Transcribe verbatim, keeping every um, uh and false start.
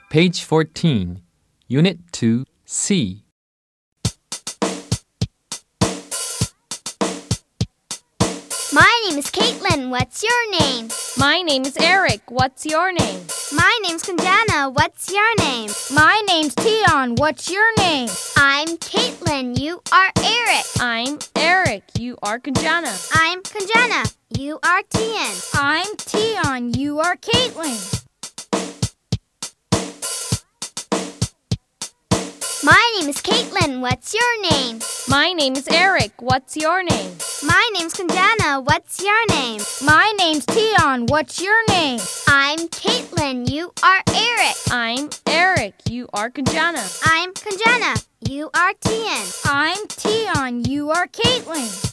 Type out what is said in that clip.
Page fourteen, Unit two, C. My name is Caitlin. What's your name? My name is Eric. What's your name? My name's Kanjana. What's your name? My name's Tion. What's your name? I'm Caitlin. You are Eric. I'm Eric. You are Kanjana. I'm Kanjana. You are Tian. I'm Tion. You are Caitlin. My name is Caitlin. What's your name? My name is Eric. What's your name? My name's Kanjana. What's your name? My name's Tion. What's your name? I'm Caitlin. You are Eric. I'm Eric. You are Kanjana. I'm Kanjana. You are Tian. I'm Tion. You are Caitlin.